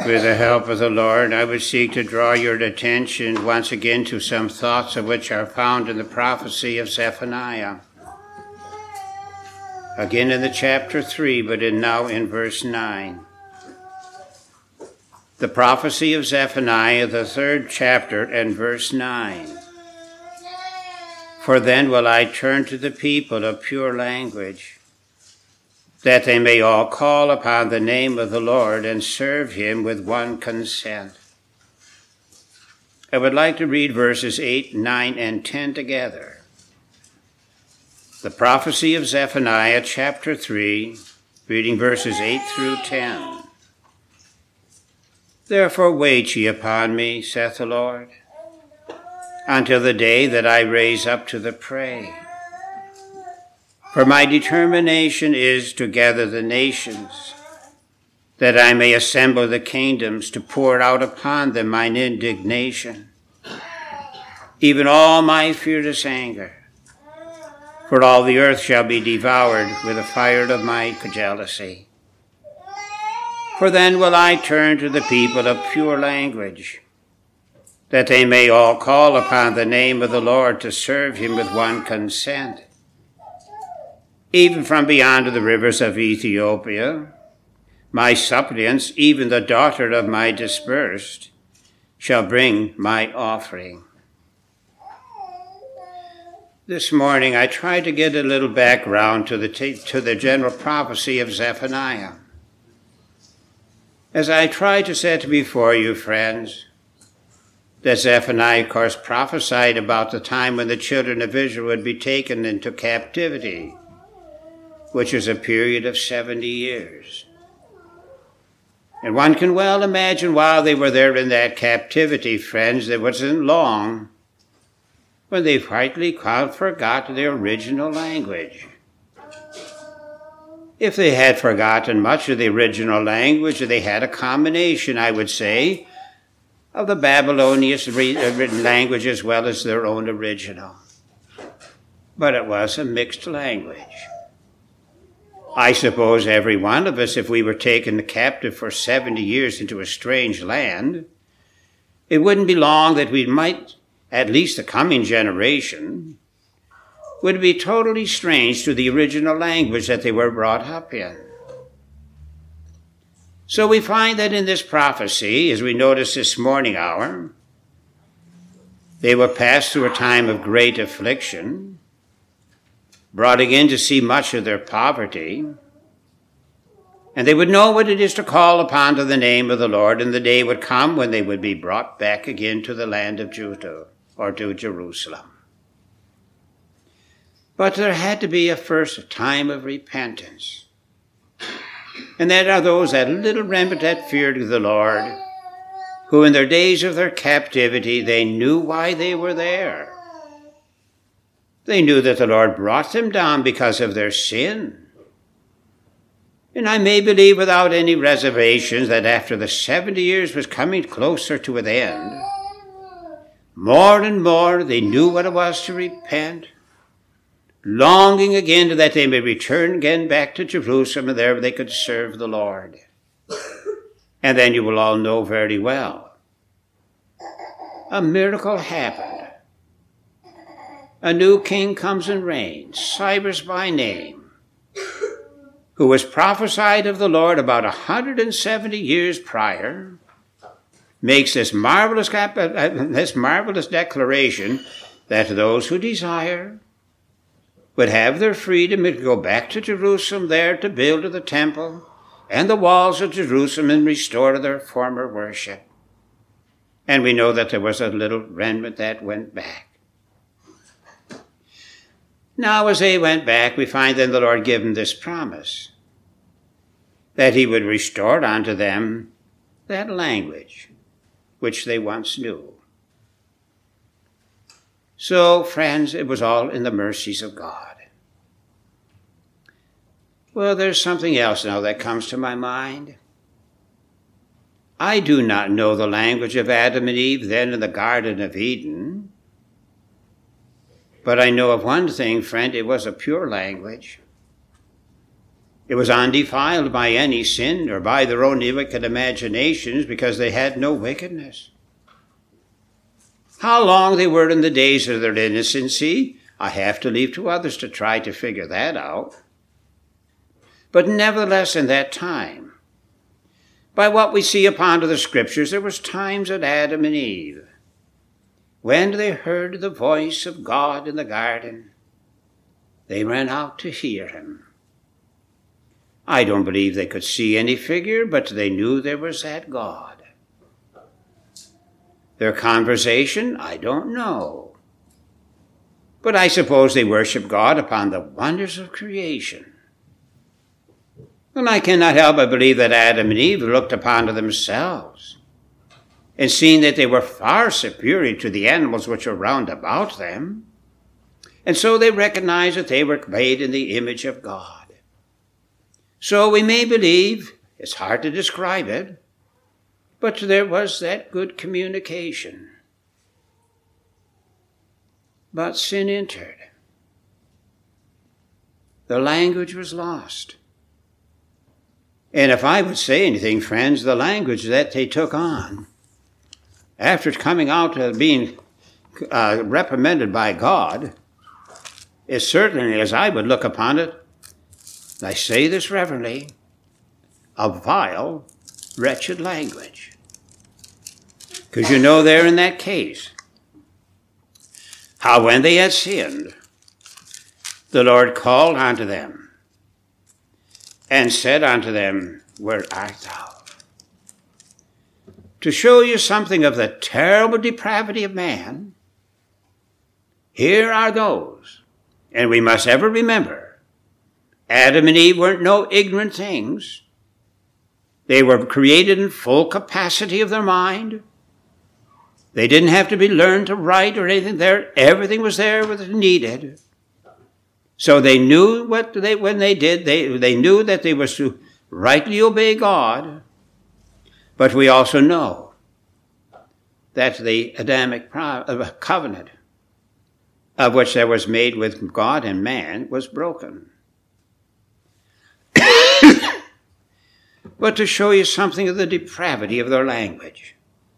With the help of the Lord, I would seek to draw your attention once again to some thoughts of which are found in the prophecy of Zephaniah. Again in the chapter 3, but now in verse 9. The prophecy of Zephaniah, the 3rd chapter, and verse 9. For then will I turn to the people of pure language, that they may all call upon the name of the Lord and serve him with one consent. I would like to read verses 8, 9, and 10 together. The prophecy of Zephaniah, chapter 3, reading verses 8 through 10. Therefore wait ye upon me, saith the Lord, until the day that I raise up to the prey. For my determination is to gather the nations, that I may assemble the kingdoms to pour out upon them mine indignation, even all my furious anger. For all the earth shall be devoured with the fire of my jealousy. For then will I turn to the people of pure language, that they may all call upon the name of the Lord to serve him with one consent. Even from beyond the rivers of Ethiopia, my suppliants, even the daughter of my dispersed, shall bring my offering. This morning I tried to get a little background to the general prophecy of Zephaniah. As I try to set before you, friends, that Zephaniah, of course, prophesied about the time when the children of Israel would be taken into captivity, which is a period of 70 years. And one can well imagine while they were there in that captivity, friends, it wasn't long when they rightly forgot their original language. If they had forgotten much of the original language, they had a combination, I would say, of the Babylonian written language as well as their own original. But it was a mixed language. I suppose every one of us, if we were taken captive for 70 years into a strange land, it wouldn't be long that we might, at least the coming generation, would be totally strange to the original language that they were brought up in. So we find that in this prophecy, as we notice this morning hour, they will pass through a time of great affliction, brought again to see much of their poverty, and they would know what it is to call upon to the name of the Lord, and the day would come when they would be brought back again to the land of Judah, or to Jerusalem. But there had to be a time of repentance. And that are those, that little remnant that feared the Lord, who in their days of their captivity, they knew why they were there. They knew that the Lord brought them down because of their sin. And I may believe without any reservations that after the 70 years was coming closer to an end, more and more they knew what it was to repent, longing again that they may return again back to Jerusalem, and there they could serve the Lord. And then you will all know very well, a miracle happened. A new king comes and reigns, Cyrus by name, who was prophesied of the Lord about 170 years prior, makes this marvelous declaration that those who desire would have their freedom and go back to Jerusalem there to build the temple and the walls of Jerusalem and restore their former worship. And we know that there was a little remnant that went back. Now as they went back, we find then the Lord give them this promise, that he would restore unto them that language which they once knew. So, friends, it was all in the mercies of God. Well, there's something else now that comes to my mind. I do not know the language of Adam and Eve then in the Garden of Eden, but I know of one thing, friend, it was a pure language. It was undefiled by any sin or by their own wicked imaginations, because they had no wickedness. How long they were in the days of their innocency, I have to leave to others to try to figure that out. But nevertheless, in that time, by what we see upon the Scriptures, there was times that Adam and Eve, when they heard the voice of God in the garden, they ran out to hear him. I don't believe they could see any figure, but they knew there was that God. Their conversation, I don't know. But I suppose they worship God upon the wonders of creation. And I cannot help but believe that Adam and Eve looked upon themselves, and seeing that they were far superior to the animals which were round about them, and so they recognized that they were made in the image of God. So we may believe, it's hard to describe it, but there was that good communication. But sin entered. The language was lost. And if I would say anything, friends, the language that they took on, after coming out of being reprimanded by God, is certainly, as I would look upon it, I say this reverently, a vile, wretched language. Because you know there in that case, how when they had sinned, the Lord called unto them and said unto them, Where art thou? To show you something of the terrible depravity of man, here are those, and we must ever remember, Adam and Eve weren't no ignorant things. They were created in full capacity of their mind. They didn't have to be learned to write or anything there. Everything was there what they needed. So they knew when they did, they knew that they were to rightly obey God. But we also know that the Adamic covenant, of which there was made with God and man, was broken. But to show you something of the depravity of their language,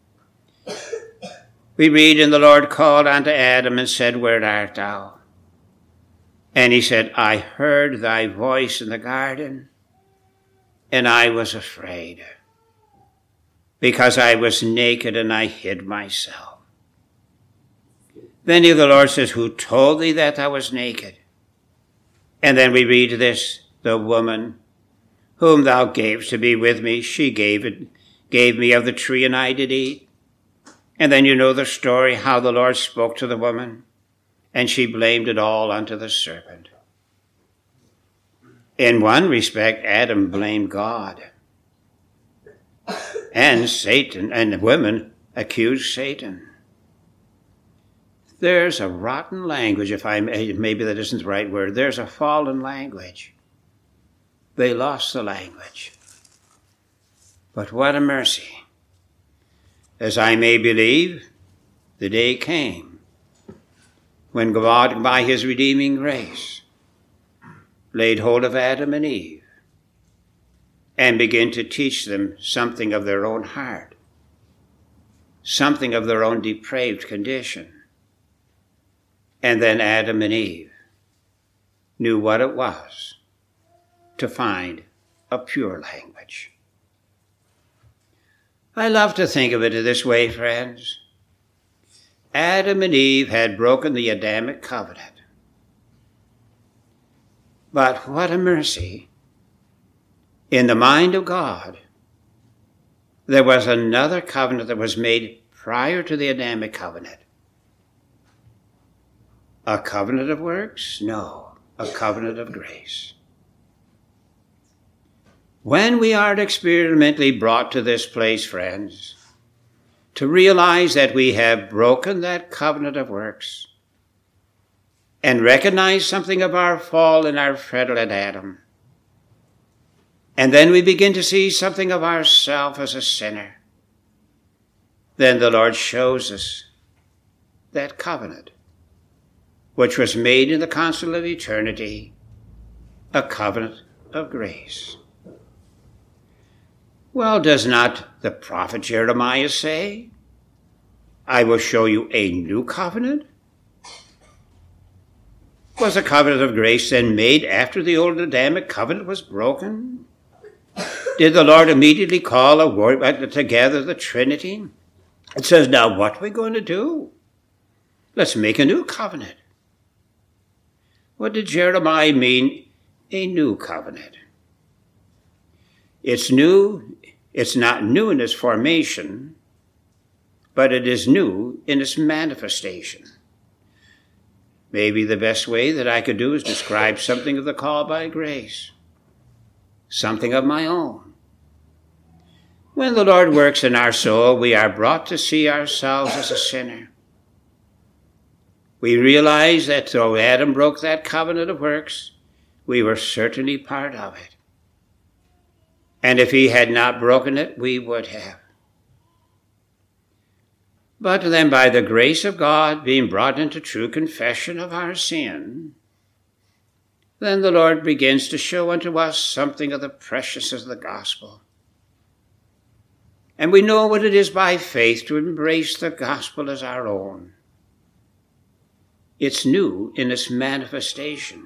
we read, And the Lord called unto Adam and said, Where art thou? And he said, I heard thy voice in the garden, and I was afraid, because I was naked and I hid myself. Then the Lord says, Who told thee that thou was naked? And then we read this, The woman whom thou gavest to be with me, she gave me of the tree, and I did eat. And then you know the story, how the Lord spoke to the woman, and she blamed it all unto the serpent. In one respect, Adam blamed God, and Satan, and the women accused Satan. There's a rotten language, if I may, maybe that isn't the right word. There's a fallen language. They lost the language. But what a mercy. As I may believe, the day came when God, by his redeeming grace, laid hold of Adam and Eve and began to teach them something of their own heart, something of their own depraved condition. And then Adam and Eve knew what it was to find a pure language. I love to think of it this way, friends. Adam and Eve had broken the Adamic covenant. But what a mercy. In the mind of God, there was another covenant that was made prior to the Adamic covenant. A covenant of works? No, a covenant of grace. When we are experimentally brought to this place, friends, to realize that we have broken that covenant of works and recognize something of our fall in our fretted Adam, and then we begin to see something of ourselves as a sinner, then the Lord shows us that covenant, which was made in the council of eternity, a covenant of grace. Well, does not the prophet Jeremiah say, I will show you a new covenant? Was the covenant of grace then made after the old Adamic covenant was broken? Did the Lord immediately call together the Trinity? It says, now what are we going to do? Let's make a new covenant. What did Jeremiah mean, a new covenant? It's new. It's not new in its formation, but it is new in its manifestation. Maybe the best way that I could do is describe something of the call by grace, something of my own. When the Lord works in our soul, we are brought to see ourselves as a sinner. We realize that though Adam broke that covenant of works, we were certainly part of it. And if he had not broken it, we would have. But then by the grace of God, being brought into true confession of our sin, then the Lord begins to show unto us something of the preciousness of the gospel. And we know what it is by faith to embrace the gospel as our own. It's new in its manifestation.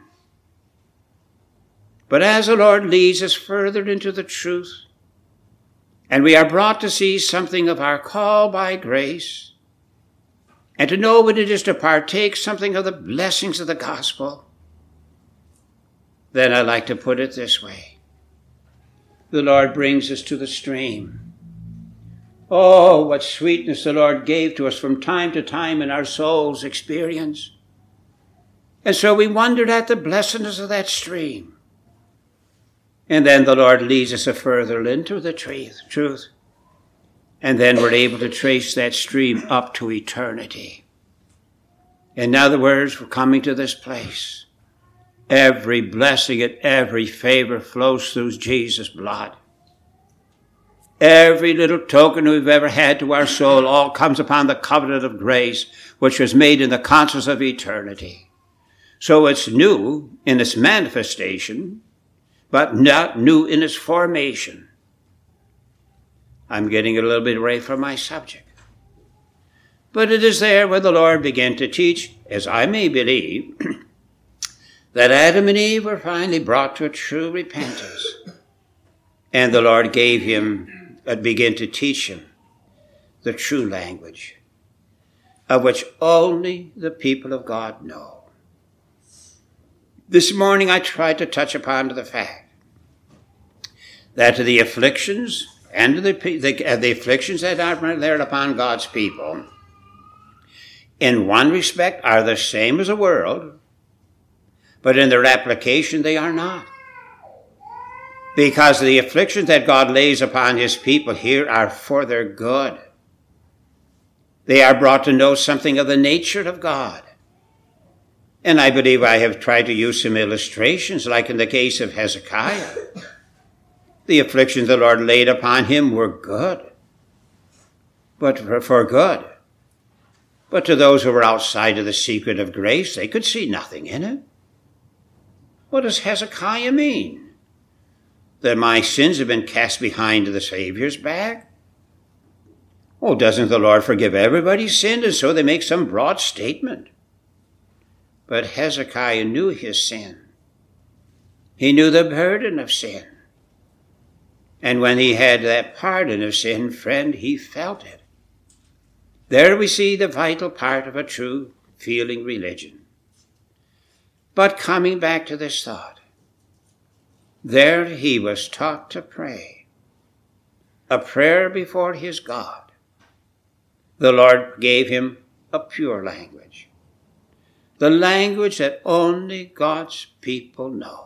But as the Lord leads us further into the truth, and we are brought to see something of our call by grace, and to know what it is to partake something of the blessings of the gospel, then I like to put it this way. The Lord brings us to the stream. Oh, what sweetness the Lord gave to us from time to time in our soul's experience. And so we wondered at the blessedness of that stream. And then the Lord leads us further into the truth. And then we're able to trace that stream up to eternity. In other words, we're coming to this place. Every blessing and every favor flows through Jesus' blood. Every little token we've ever had to our soul all comes upon the covenant of grace, which was made in the conscience of eternity. So it's new in its manifestation, but not new in its formation. I'm getting a little bit away from my subject. But it is there where the Lord began to teach, as I may believe, that Adam and Eve were finally brought to a true repentance. And the Lord began to teach him the true language, of which only the people of God know. This morning I tried to touch upon the fact that the afflictions and the afflictions that are laid upon God's people, in one respect, are the same as the world, but in their application they are not. Because the afflictions that God lays upon his people here are for their good. They are brought to know something of the nature of God. And I believe I have tried to use some illustrations, like in the case of Hezekiah. The afflictions the Lord laid upon him were good, but for good. But to those who were outside of the secret of grace, they could see nothing in it. What does Hezekiah mean? That my sins have been cast behind the Savior's back? Oh, doesn't the Lord forgive everybody's sin, and so they make some broad statement? But Hezekiah knew his sin. He knew the burden of sin. And when he had that pardon of sin, friend, he felt it. There we see the vital part of a true feeling religion. But coming back to this thought, there he was taught to pray, a prayer before his God. The Lord gave him a pure language, the language that only God's people know.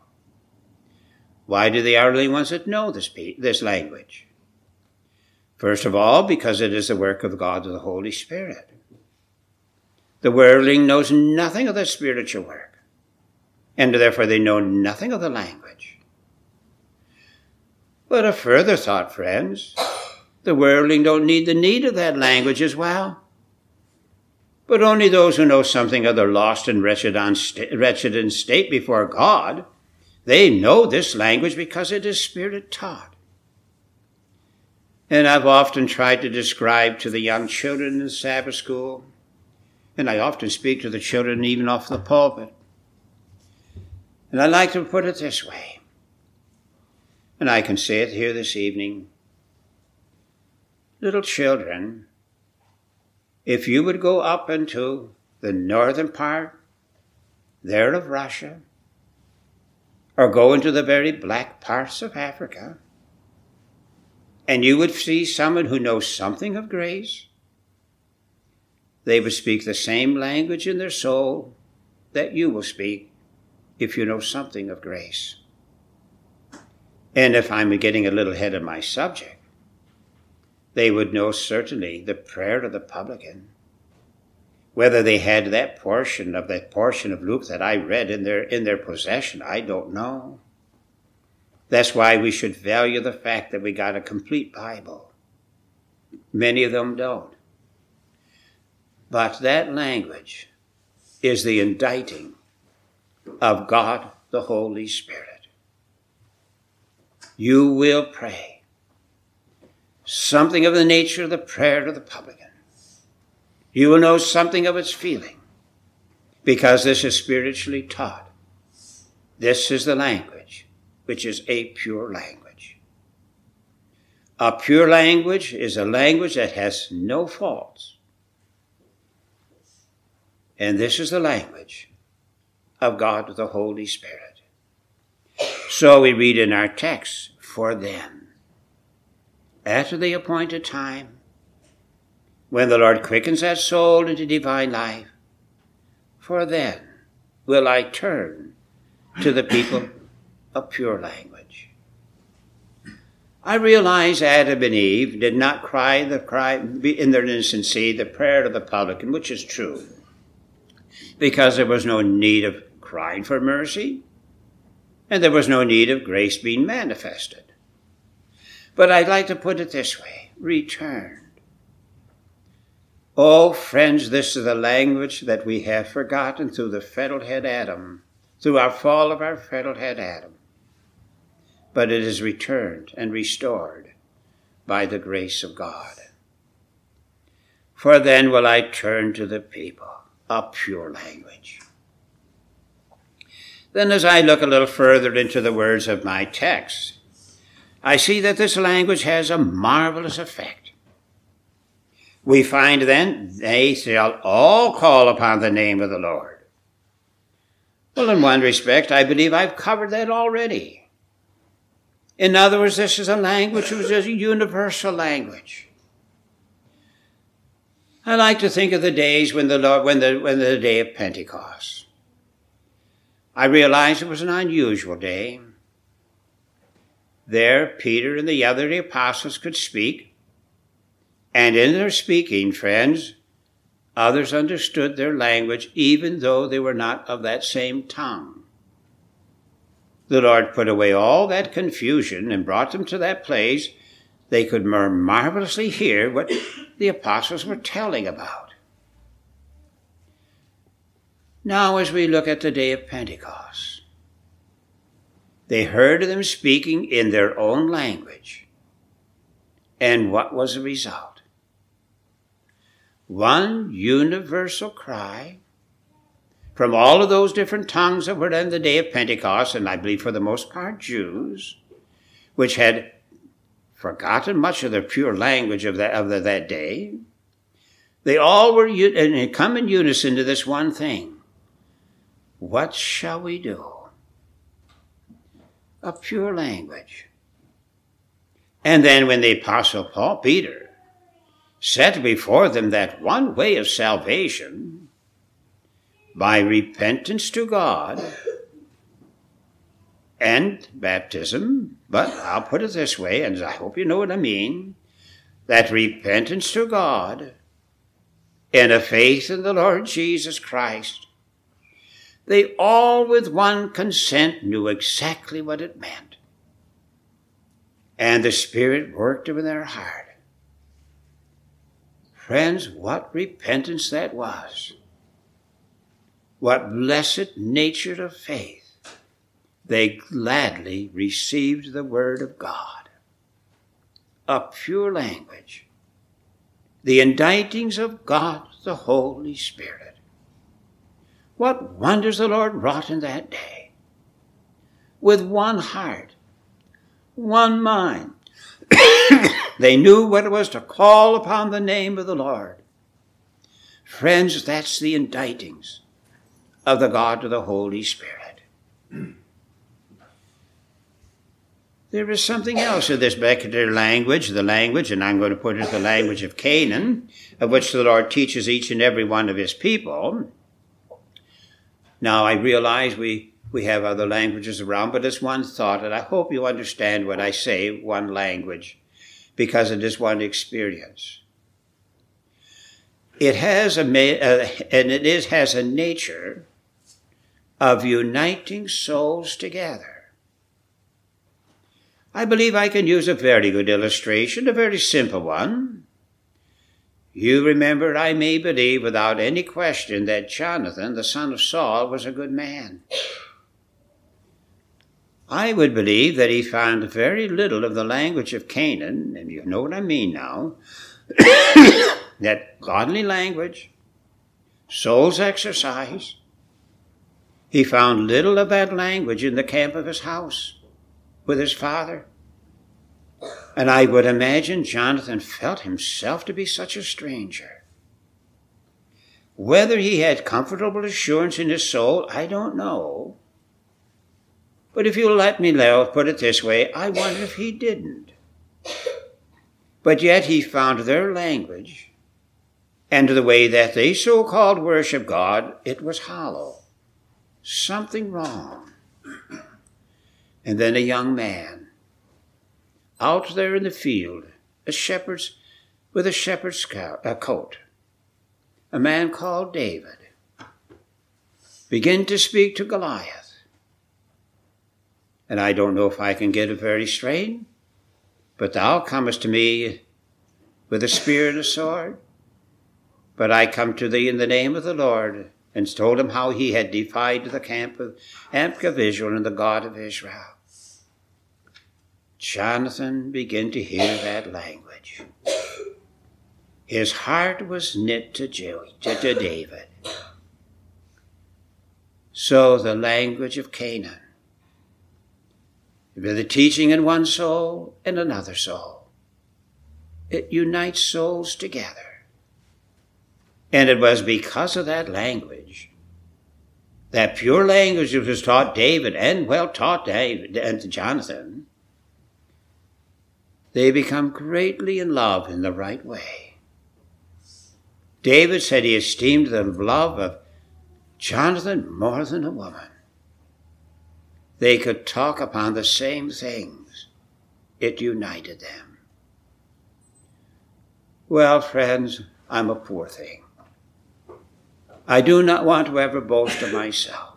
Why do they are the only ones that know this language? First of all, because it is the work of God and the Holy Spirit. The worldling knows nothing of the spiritual work, and therefore they know nothing of the language. But a further thought, friends, the worldling don't need the need of that language as well. But only those who know something of their lost and wretched state before God, They know this language because it is Spirit taught. And I've often tried to describe to the young children in Sabbath school, and I often speak to the children even off the pulpit. And I like to put it this way, and I can say it here this evening. Little children, if you would go up into the northern part there of Russia, or go into the very black parts of Africa, and you would see someone who knows something of grace, they would speak the same language in their soul that you will speak if you know something of grace. And if I'm getting a little ahead of my subject, they would know certainly the prayer of the publican. Whether they had that portion of Luke that I read in their possession, I don't know. That's why we should value the fact that we got a complete Bible. Many of them don't. But that language is the indicting of God the Holy Spirit. You will pray something of the nature of the prayer of the publican. You will know something of its feeling, because this is spiritually taught. This is the language, which is a pure language. A pure language is a language that has no faults. And this is the language of God the Holy Spirit. So we read in our text, for then, after the appointed time, when the Lord quickens that soul into divine life, for then will I turn to the people of pure language. I realize Adam and Eve did not cry in their infancy the prayer of the publican, which is true, because there was no need of crying for mercy, and there was no need of grace being manifested. But I'd like to put it this way, return. Oh, friends, this is the language that we have forgotten through the fettlehead Adam, through our fall of our fettlehead Adam. But it is returned and restored by the grace of God. For then will I turn to the people a pure language. Then as I look a little further into the words of my text, I see that this language has a marvelous effect. We find then, they shall all call upon the name of the Lord. Well, in one respect, I believe I've covered that already. In other words, this is a language which is a universal language. I like to think of the days when the day of Pentecost. I realized it was an unusual day. There, Peter and the other apostles could speak. And in their speaking, friends, others understood their language, even though they were not of that same tongue. The Lord put away all that confusion and brought them to that place they could more marvelously hear what the apostles were telling about. Now, as we look at the day of Pentecost, they heard them speaking in their own language. And what was the result? One universal cry from all of those different tongues that were in the day of Pentecost, and I believe for the most part Jews, which had forgotten much of their pure language of that day. They all were and come in unison to this one thing. What shall we do? A pure language. And then when the Apostle Peter set before them that one way of salvation, by repentance to God and baptism, but I'll put it this way, and I hope you know what I mean, that repentance to God and a faith in the Lord Jesus Christ, they all with one consent knew exactly what it meant. And the Spirit worked in their heart. Friends, what repentance that was. What blessed nature of faith they gladly received the word of God, a pure language, the indictings of God, the Holy Spirit. What wonders the Lord wrought in that day. With one heart, one mind, they knew what it was to call upon the name of the Lord. Friends, that's the indictings of the God of the Holy Spirit. There is something else in this particular language, and I'm going to put it the language of Canaan, of which the Lord teaches each and every one of his people. Now, I realize we have other languages around, but it's one thought, and I hope you understand when I say one language, because it is one experience. It has a nature of uniting souls together. I believe I can use a very good illustration, a very simple one. You remember, I may believe without any question, that Jonathan, the son of Saul, was a good man. I would believe that he found very little of the language of Canaan, and you know what I mean now, that godly language, soul's exercise. He found little of that language in the camp of his house with his father. And I would imagine Jonathan felt himself to be such a stranger. Whether he had comfortable assurance in his soul, I don't know. But if you'll let me put it this way, I wonder if he didn't. But yet he found their language and the way that they so-called worship God, it was hollow. Something wrong. And then a young man, out there in the field, with a shepherd's coat, a man called David, began to speak to Goliath. And I don't know if I can get it very straight, but thou comest to me with a spear and a sword, but I come to thee in the name of the Lord, and told him how he had defied the camp of Israel and the God of Israel. Jonathan began to hear that language. His heart was knit to David. So the language of Canaan, with the teaching in one soul and another soul, it unites souls together. And it was because of that language, that pure language that was taught David and taught David and Jonathan, they become greatly in love in the right way. David said he esteemed the love of Jonathan more than a woman. They could talk upon the same things. It united them. Well, friends, I'm a poor thing. I do not want to ever boast of myself.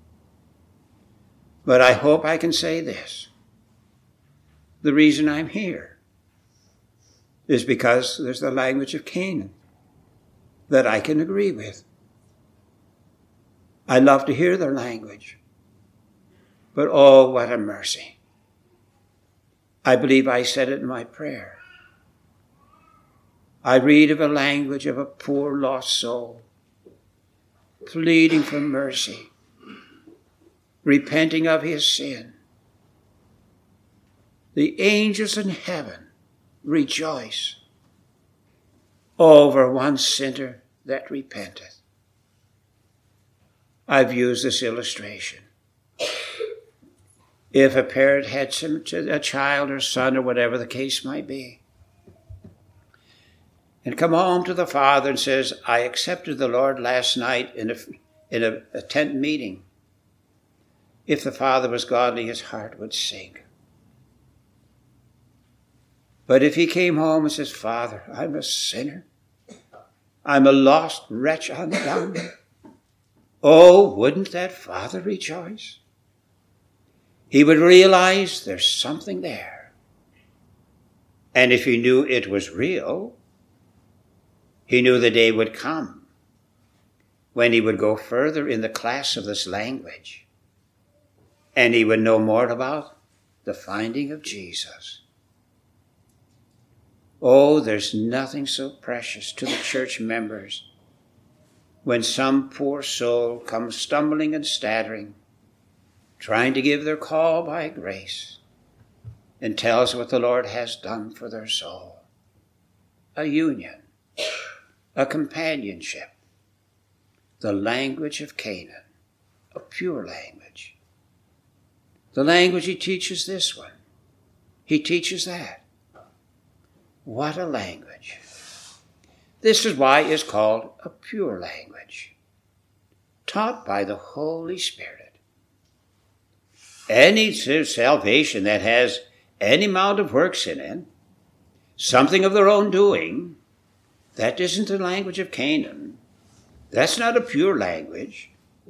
But I hope I can say this. The reason I'm here is because there's the language of Canaan that I can agree with. I love to hear their language. But oh, what a mercy. I believe I said it in my prayer. I read of a language of a poor lost soul, pleading for mercy, repenting of his sin. The angels in heaven rejoice over one sinner that repenteth. I've used this illustration. If a parent had a child or son or whatever the case might be, and come home to the father and says, I accepted the Lord last night in a tent meeting. If the father was godly, his heart would sink. But if he came home and says, Father, I'm a sinner. I'm a lost wretch undone. Oh, wouldn't that father rejoice? He would realize there's something there. And if he knew it was real, he knew the day would come when he would go further in the class of this language and he would know more about the finding of Jesus. Oh, there's nothing so precious to the church members when some poor soul comes stumbling and staggering, trying to give their call by grace, and tells what the Lord has done for their soul. A union, a companionship, the language of Canaan, a pure language. The language he teaches this one. He teaches that. What a language. This is why it's called a pure language, taught by the Holy Spirit. Any salvation that has any amount of works in it, something of their own doing, that isn't the language of Canaan. That's not a pure language.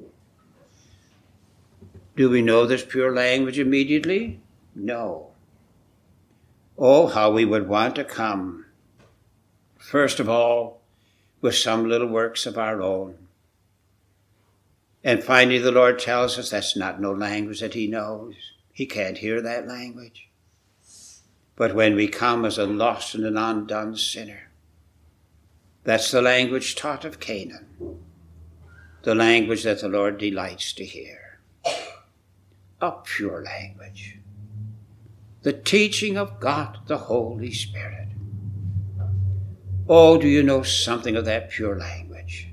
Do we know this pure language immediately? No. Oh, how we would want to come, first of all, with some little works of our own. And finally, the Lord tells us that's not no language that he knows. He can't hear that language. But when we come as a lost and an undone sinner, that's the language taught of Canaan, the language that the Lord delights to hear. A pure language. The teaching of God, the Holy Spirit. Oh, do you know something of that pure language?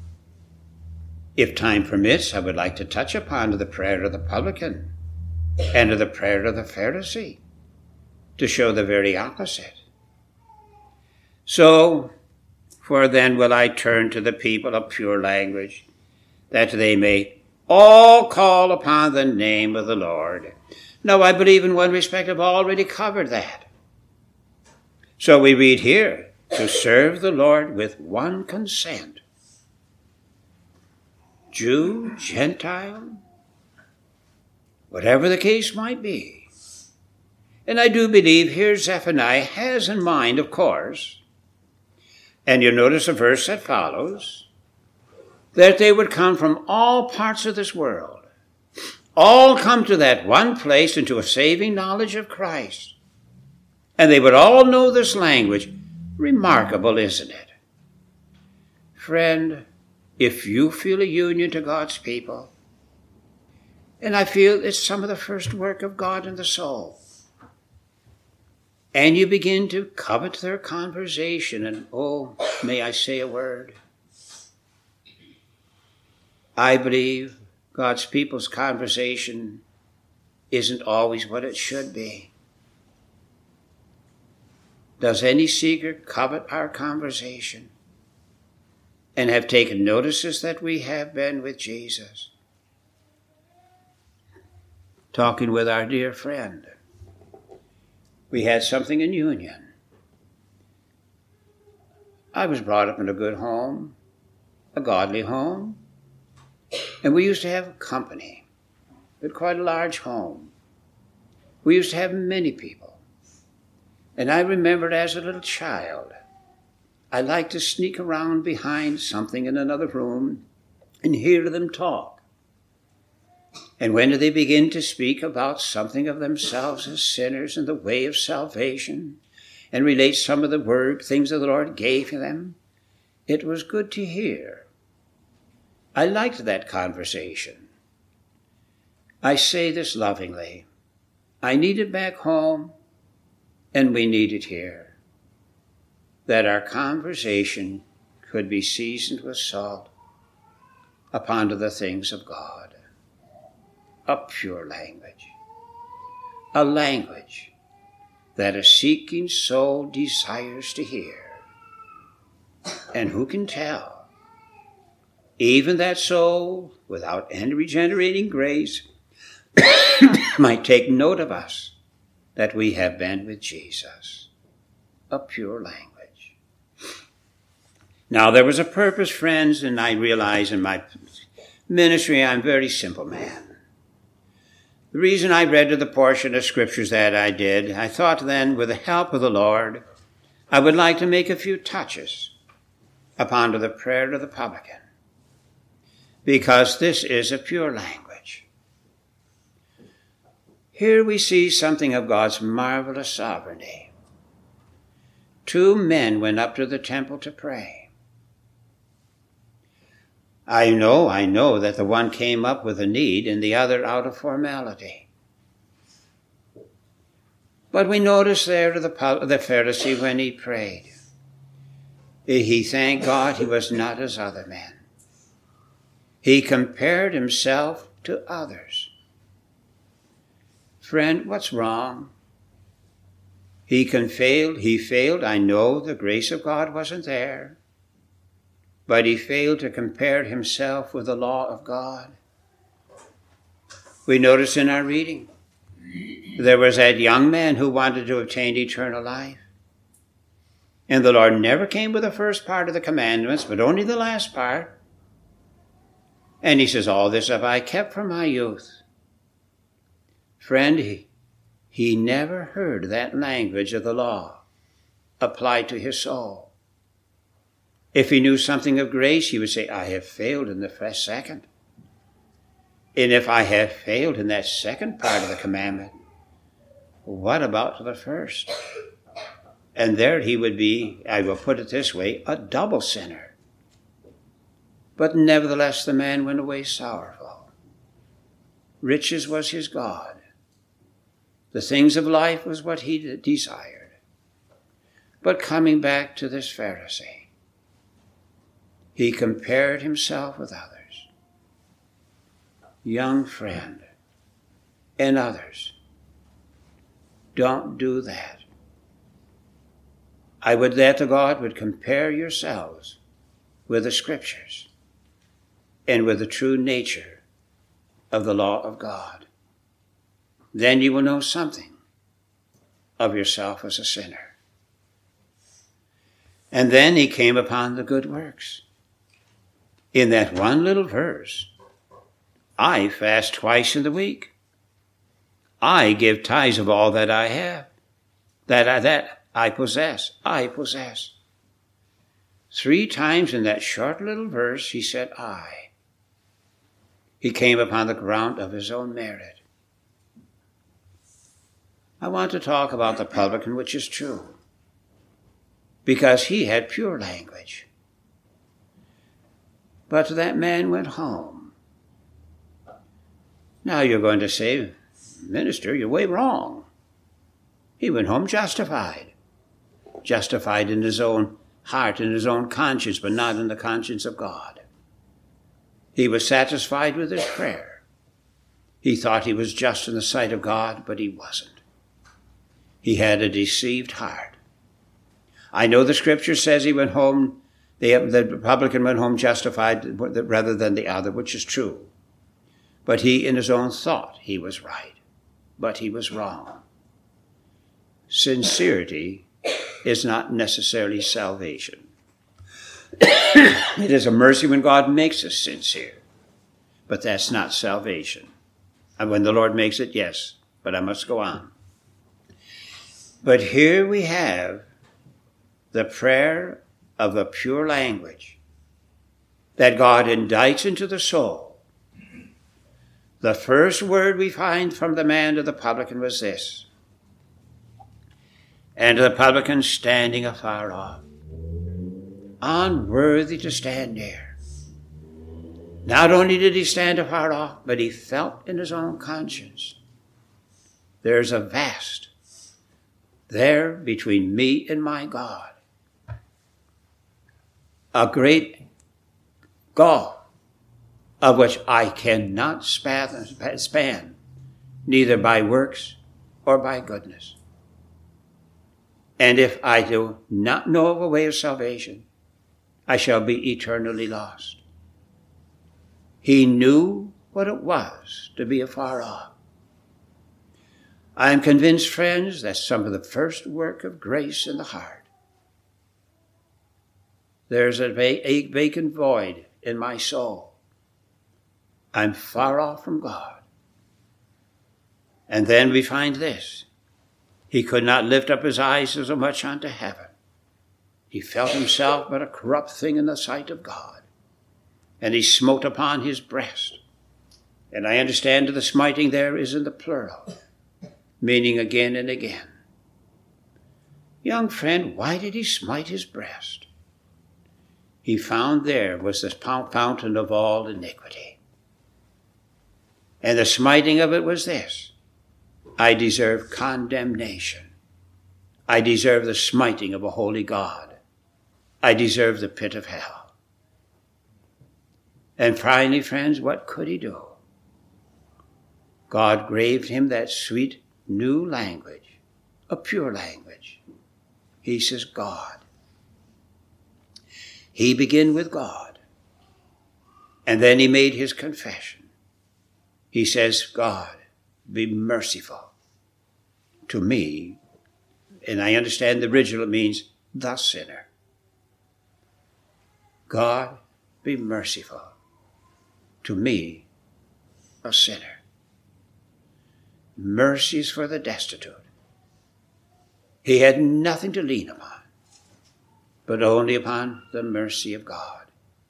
If time permits, I would like to touch upon the prayer of the publican and of the prayer of the Pharisee to show the very opposite. So, for then will I turn to the people of pure language, that they may all call upon the name of the Lord. Now, I believe in one respect I've already covered that. So we read here, to serve the Lord with one consent. Jew, Gentile, whatever the case might be. And I do believe here Zephaniah has in mind, of course, and you notice the verse that follows, that they would come from all parts of this world, all come to that one place into a saving knowledge of Christ. And they would all know this language. Remarkable, isn't it? Friend, if you feel a union to God's people, and I feel it's some of the first work of God in the soul, and you begin to covet their conversation, and oh, may I say a word? I believe God's people's conversation isn't always what it should be. Does any seeker covet our conversation and have taken notices that we have been with Jesus? Talking with our dear friend. We had something in union. I was brought up in a good home, a godly home. And we used to have company. We had quite a large home. We used to have many people. And I remembered as a little child, I liked to sneak around behind something in another room and hear them talk. And when they begin to speak about something of themselves as sinners and the way of salvation, and relate some of the things that the Lord gave them, it was good to hear. I liked that conversation. I say this lovingly. I need it back home, and we need it here, that our conversation could be seasoned with salt upon the things of God. A pure language. A language that a seeking soul desires to hear. And who can tell? Even that soul, without any regenerating grace, might take note of us, that we have been with Jesus. A pure language. Now, there was a purpose, friends, and I realize in my ministry I'm a very simple man. The reason I read to the portion of scriptures that I did, I thought then, with the help of the Lord, I would like to make a few touches upon the prayer of the publican. Because this is a pure language. Here we see something of God's marvelous sovereignty. 2 men went up to the temple to pray. I know that the one came up with a need and the other out of formality. But we notice there the Pharisee when he prayed, he thanked God he was not as other men. He compared himself to others. Friend, what's wrong? He failed. I know the grace of God wasn't there. But he failed to compare himself with the law of God. We notice in our reading, there was that young man who wanted to obtain eternal life. And the Lord never came with the first part of the commandments, but only the last part. And he says, all this have I kept from my youth. Friend, he never heard that language of the law applied to his soul. If he knew something of grace, he would say, I have failed in the first second. And if I have failed in that second part of the commandment, what about the first? And there he would be, I will put it this way, a double sinner. But nevertheless, the man went away sorrowful. Riches was his God. The things of life was what he desired. But coming back to this Pharisee, he compared himself with others. Young friend, and others, don't do that. I would that the God would compare yourselves with the Scriptures and with the true nature of the law of God. Then you will know something of yourself as a sinner. And then he came upon the good works. In that one little verse, I fast twice in the week. I give tithes of all that I have, that I possess. 3 times in that short little verse, he said, I. He came upon the ground of his own merit. I want to talk about the publican, which is true, because he had pure language. But that man went home. Now you're going to say, minister, you're way wrong. He went home justified. Justified in his own heart, in his own conscience, but not in the conscience of God. He was satisfied with his prayer. He thought he was just in the sight of God, but he wasn't. He had a deceived heart. I know the Scripture says he went home, the publican went home justified rather than the other, which is true. But he, in his own thought, he was right. But he was wrong. Sincerity is not necessarily salvation. It is a mercy when God makes us sincere. But that's not salvation. And when the Lord makes it, yes. But I must go on. But here we have the prayer of a pure language that God indicts into the soul. The first word we find from the man to the publican was this. And the publican standing afar off, unworthy to stand there. Not only did he stand afar off, but he felt in his own conscience, there's a vast there between me and my God. A great gulf of which I cannot span, neither by works or by goodness. And if I do not know of a way of salvation, I shall be eternally lost. He knew what it was to be afar off. I am convinced, friends, that some of the first work of grace in the heart, there's a vacant void in my soul. I'm far off from God. And then we find this. He could not lift up his eyes so much unto heaven. He felt himself but a corrupt thing in the sight of God. And he smote upon his breast. And I understand that the smiting there is in the plural. meaning again and again. Young friend, why did he smite his breast? He found there was the fountain of all iniquity. And the smiting of it was this: I deserve condemnation. I deserve the smiting of a holy God. I deserve the pit of hell. And finally, friends, what could he do? God gave him that sweet new language, a pure language. He says, God. He began with God. And then he made his confession. He says, God, be merciful to me. And I understand the original means the sinner. God, be merciful to me, a sinner. Mercy is for the destitute. He had nothing to lean upon, but only upon the mercy of God.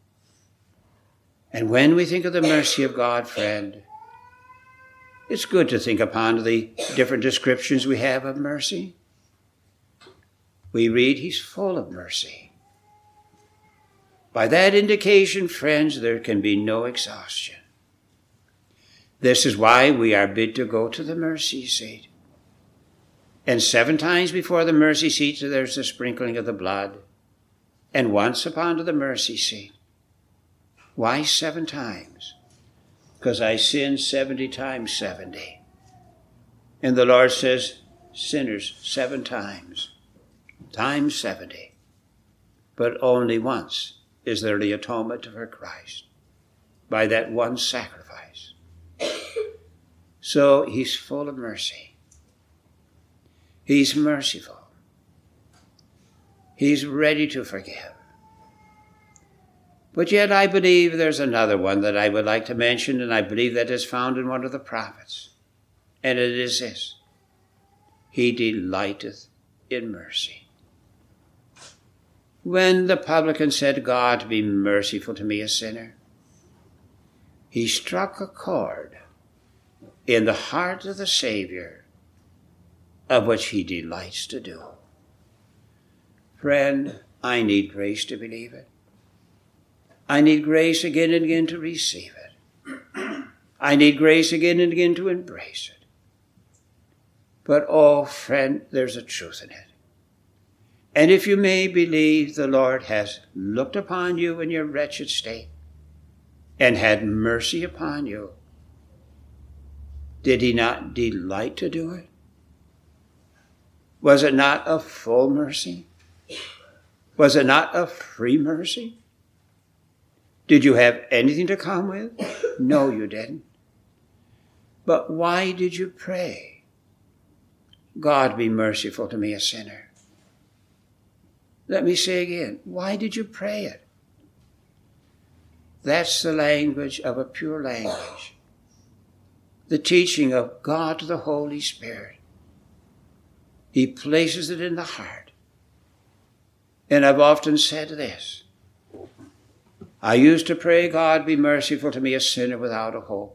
And when we think of the mercy of God, friend, it's good to think upon the different descriptions we have of mercy. We read he's full of mercy. By that indication, friends, there can be no exhaustion. This is why we are bid to go to the mercy seat. And 7 times before the mercy seat, there's the sprinkling of the blood. And once upon the mercy seat. Why 7 times? Because I sinned 70 times 70. And the Lord says, sinners 7 times 70. But only once is there the atonement for Christ, by that one sacrifice. So he's full of mercy. He's merciful. He's ready to forgive. But yet I believe there's another one that I would like to mention, and I believe that is found in one of the prophets. And it is this: he delighteth in mercy. When the publican said, God, be merciful to me, a sinner, he struck a chord in the heart of the Savior, of which he delights to do. Friend, I need grace to believe it. I need grace again and again to receive it. I need grace again and again to embrace it. But, oh, friend, there's a truth in it. And if you may believe, the Lord has looked upon you in your wretched state and had mercy upon you. Did he not delight to do it? Was it not a full mercy? Was it not a free mercy? Did you have anything to come with? No, you didn't. But why did you pray? God, be merciful to me, a sinner. Let me say again, why did you pray it? That's the language of a pure language. The teaching of God the Holy Spirit. He places it in the heart. And I've often said this: I used to pray, God, be merciful to me, a sinner without a hope.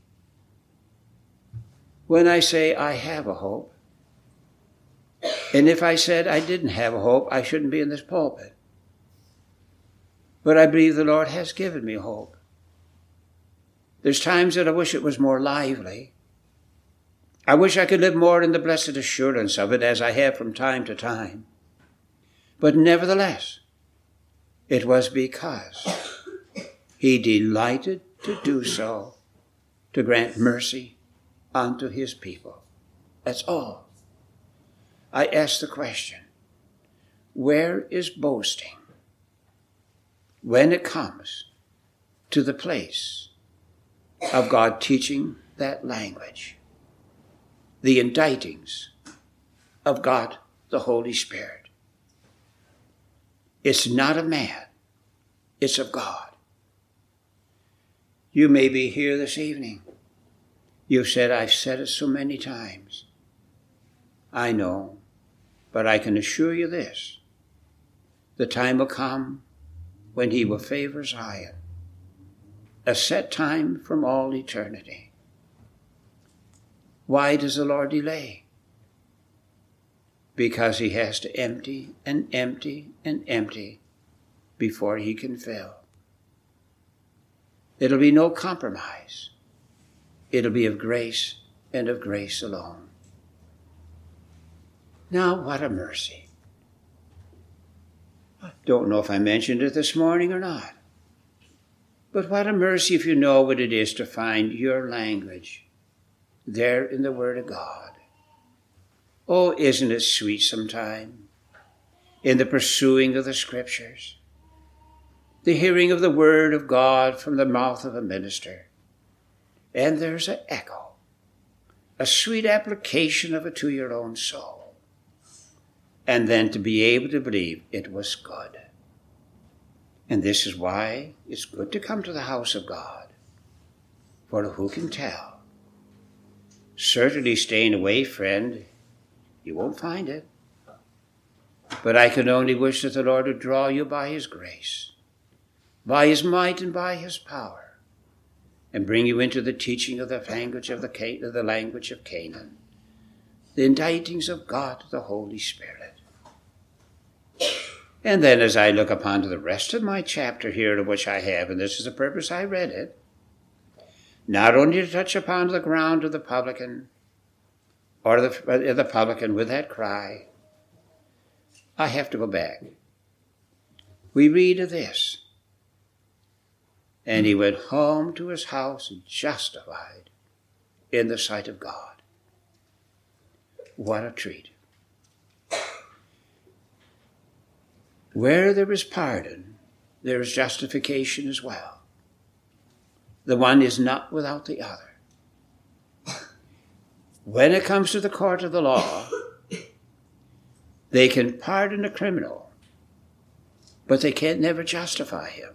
When I say I have a hope, and if I said I didn't have a hope, I shouldn't be in this pulpit. But I believe the Lord has given me hope. There's times that I wish it was more lively. I wish I could live more in the blessed assurance of it, as I have from time to time. But nevertheless, it was because he delighted to do so, to grant mercy unto his people. That's all. I ask the question, where is boasting when it comes to the place of God teaching that language? The indictings of God the Holy Spirit. It's not of man, it's of God. You may be here this evening. You've said, I've said it so many times. I know, but I can assure you this: the time will come when he will favor Zion, a set time from all eternity. Why does the Lord delay? Because he has to empty and empty and empty before he can fill. It'll be no compromise. It'll be of grace and of grace alone. Now, what a mercy. I don't know if I mentioned it this morning or not. But what a mercy if you know what it is to find your language there in the Word of God. Oh, isn't it sweet sometime in the pursuing of the Scriptures, the hearing of the Word of God from the mouth of a minister, and there's an echo, a sweet application of it to your own soul, and then to be able to believe it was good. And this is why it's good to come to the house of God, for who can tell? Certainly staying away, friend, you won't find it. But I can only wish that the Lord would draw you by his grace, by his might and by his power, and bring you into the teaching of the language of Canaan, the indictings of God, the Holy Spirit. And then as I look upon the rest of my chapter here, to which I have, and this is the purpose I read it, not only to touch upon the ground of the publican, or the publican with that cry, I have to go back. We read of this. And he went home to his house justified in the sight of God. What a treat. Where there is pardon, there is justification as well. The one is not without the other. When it comes to the court of the law, they can pardon a criminal, but they can't never justify him.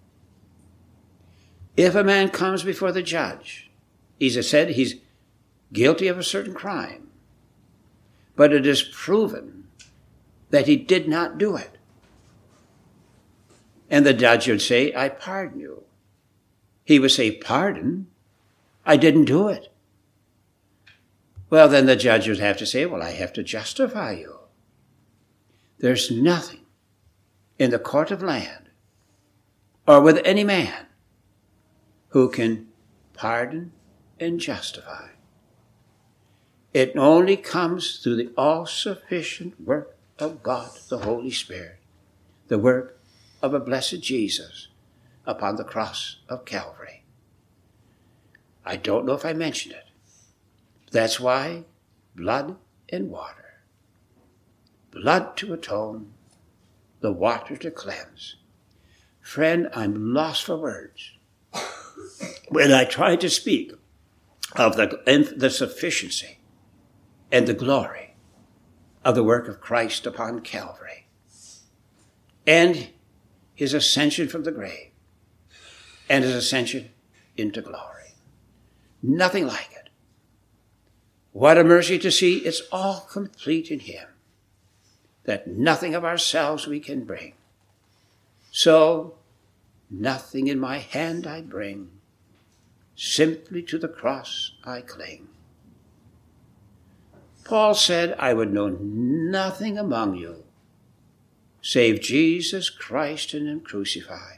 If a man comes before the judge, he's said he's guilty of a certain crime, but it is proven that he did not do it. And the judge would say, I pardon you. He would say, pardon? I didn't do it. Well, then the judge would have to say, well, I have to justify you. There's nothing in the court of land or with any man who can pardon and justify. It only comes through the all-sufficient work of God, the Holy Spirit, the work of a blessed Jesus upon the cross of Calvary. I don't know if I mentioned it. That's why blood and water. Blood to atone, the water to cleanse. Friend, I'm lost for words when I try to speak of the sufficiency and the glory of the work of Christ upon Calvary and his ascension from the grave and his ascension into glory. Nothing like it. What a mercy to see it's all complete in him, that nothing of ourselves we can bring. So, nothing in my hand I bring, simply to the cross I cling. Paul said, I would know nothing among you save Jesus Christ and him crucified.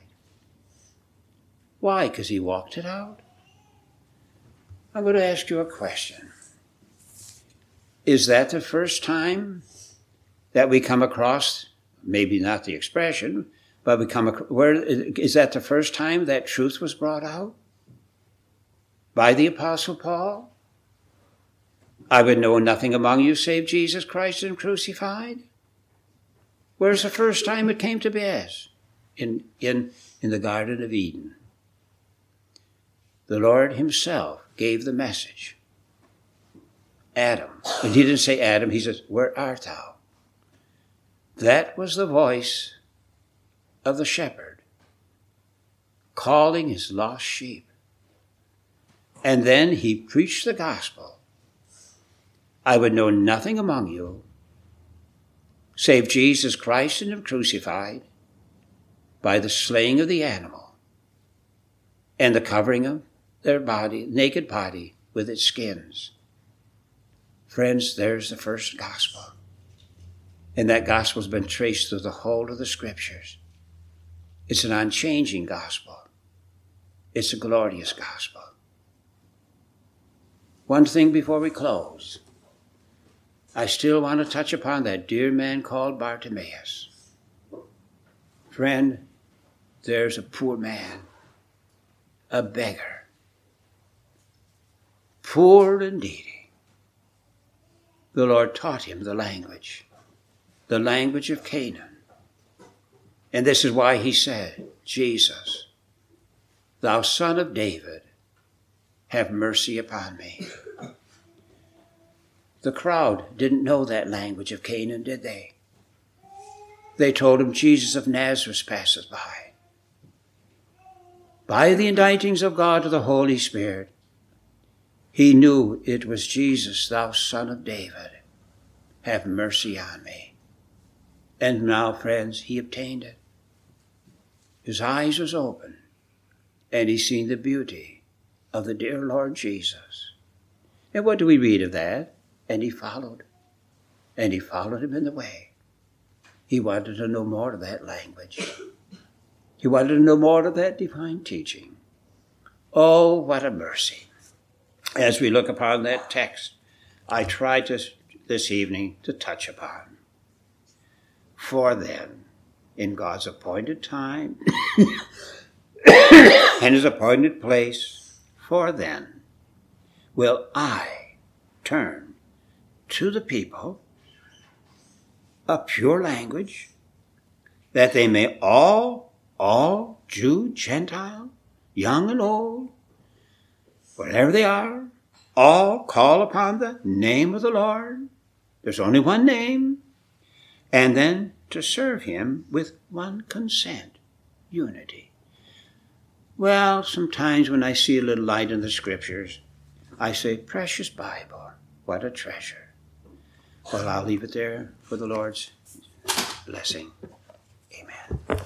Why? Because he walked it out. I'm going to ask you a question. Is that the first time that we come across, maybe not the expression, but is that the first time that truth was brought out by the Apostle Paul? I would know nothing among you save Jesus Christ and crucified. Where's the first time it came to pass? In the Garden of Eden. The Lord himself gave the message. Adam. And he didn't say Adam, he says, where art thou? That was the voice of the shepherd calling his lost sheep. And then he preached the gospel. I would know nothing among you save Jesus Christ and him crucified by the slaying of the animal and the covering of their body, naked body with its skins. Friends, there's the first gospel. And that gospel's been traced through the whole of the Scriptures. It's an unchanging gospel. It's a glorious gospel. One thing before we close. I still want to touch upon that dear man called Bartimaeus. Friend, there's a poor man, a beggar, poor and needy. The Lord taught him the language of Canaan. And this is why he said, Jesus, thou son of David, have mercy upon me. The crowd didn't know that language of Canaan, did they? They told him Jesus of Nazareth passes by. By the indictings of God to the Holy Spirit, he knew it was Jesus, thou son of David, have mercy on me. And now, friends, he obtained it. His eyes was open, and he seen the beauty of the dear Lord Jesus. And what do we read of that? And he followed him in the way. He wanted to know more of that language. He wanted to know more of that divine teaching. Oh, what a mercy. As we look upon that text, I try this evening to touch upon. For then, in God's appointed time and his appointed place, for then will I turn to the people a pure language, that they may all, Jew, Gentile, young and old, wherever they are, all call upon the name of the Lord. There's only one name. And then to serve him with one consent, unity. Well, sometimes when I see a little light in the Scriptures, I say, precious Bible, what a treasure. Well, I'll leave it there for the Lord's blessing. Amen.